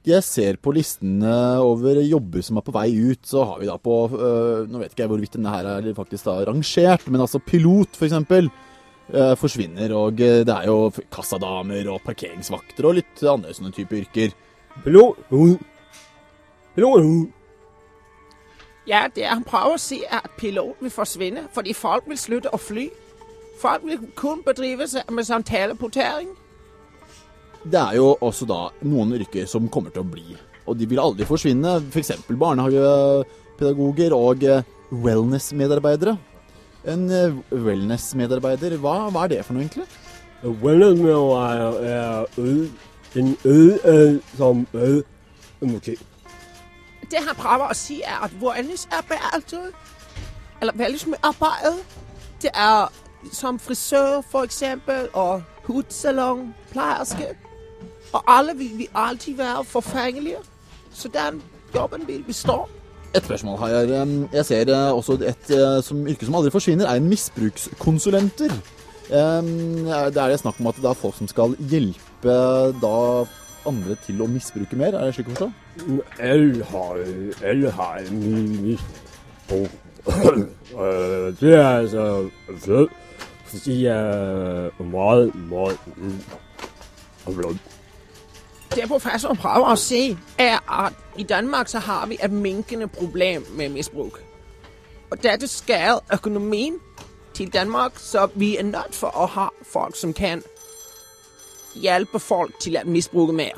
jeg ser på listene over jobber som på vei ut, så har vi da på, nå vet ikke jeg hvorvidt denne her faktisk da rangert, men altså pilot for eksempel, forsvinner, og det jo kassadamer og parkeringsvakter og litt andre sånne type yrker. Pilot. Ja, det han prøver å si at pilot vil forsvinne, fordi folk vil slutte å fly. Folk vil kun bedrive seg med sånn teleportering. Det jo også da noen yrker som kommer til å bli, og de vil aldri forsvinne, for eksempel barnehagepedagoger og wellness-medarbeidere. En wellness-medarbeider, hva det for noe egentlig? Wellness-medarbeider en øl som måske. Det han prøver å si at wellness-arbeider, eller wellness-medarbeider, det som frisør for eksempel, og hudsalon, plejerske. Og alle vil alltid være forfengelige, så den jobben vil bestå. Et spørsmål har jeg ser også et som yrke som aldri forsvinner, en misbrukskonsulenter. Det snakk om at det folk som skal hjelpe da andre til å misbruke mer, det slik å forstå? Alle har misbruk. Det altså flød, fordi meget flød. Det professoren prøver å si at i Danmark så har vi et minkende problem med misbruk. Og dette skader økonomien til Danmark, så vi nødt for å ha folk som kan hjelpe folk til å misbruke mer.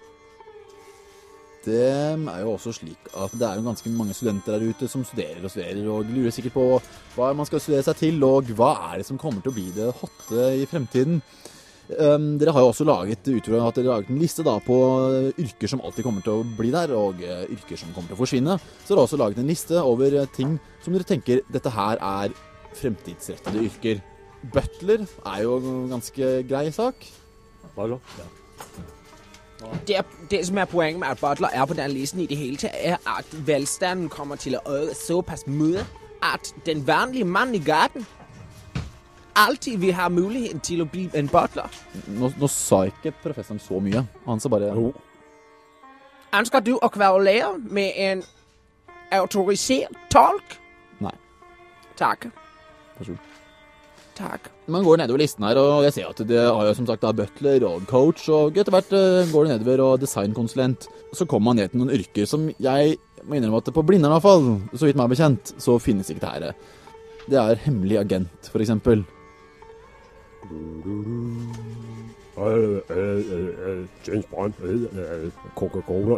Det jo også slik at det jo ganske mange studenter der ute som studerer og lurer sikkert på hva man skal studere seg til, og hva det som kommer til å bli det hotte i fremtiden. Dere har jo også utover at dere har laget en liste da på yrker som alltid kommer til å bli der, og yrker som kommer til å forsvinne. Så dere har også laget en liste over ting som dere tenker dette her fremtidsrettede yrker. Butler jo en ganske grei sak. Ja. Det som poenget med at butler på den listen i det hele tatt, at velstanden kommer til å øke såpass mye at den vanlige mann i gaten alltid vil ha muligheten til å bli en butler. Nå sa ikke professoren så mye. Han sa bare... Ønsker du å kverulere med en autorisert tolk? Nei. Takk. Vær så god. Takk. Man går nedover listen her, og jeg ser at det har jo som sagt da butler og coach, og etter hvert går det nedover, og designkonsulent. Så kommer man ned til noen yrker som jeg må innrømme at på Blindern i hvert fall, så vidt meg bekjent, så finnes ikke det her. Det hemmelig agent, for eksempel. James Bond, Coca-Cola.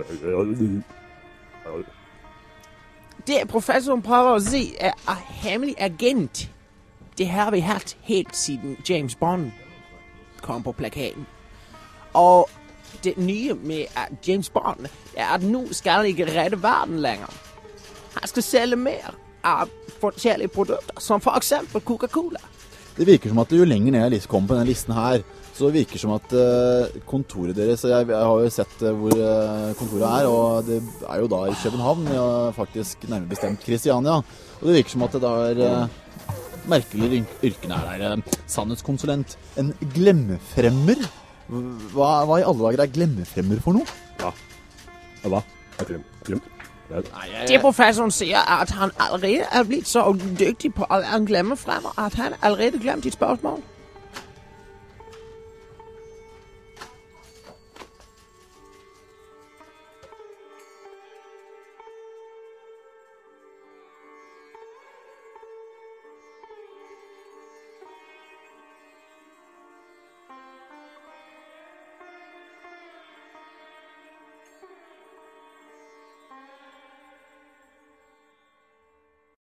Det professoren prøver å si hemmelig agent. Det har vi hatt helt siden James Bond kom på plakaten. Og det nye med James Bond at nå skal han ikke redde verden lenger. Han skal selge mer av forskjellige produkter, som for eksempel Coca-Cola. Det virker som at jo lenger ned jeg kommer på denne listen her, så virker det som at kontoret deres, jeg har jo sett hvor kontoret og det jo da i København, faktisk nærmere bestemt Kristiania, og det virker som at det merkelige yrkene der. Sannhetskonsulent, en glemmefremmer. Hva i alle dager glemmefremmer for noe? Ja, hva? Glem. Det professoren sier at han allerede blitt så dyktig på å glemme fremmer, at han allerede glemt ditt spørsmål.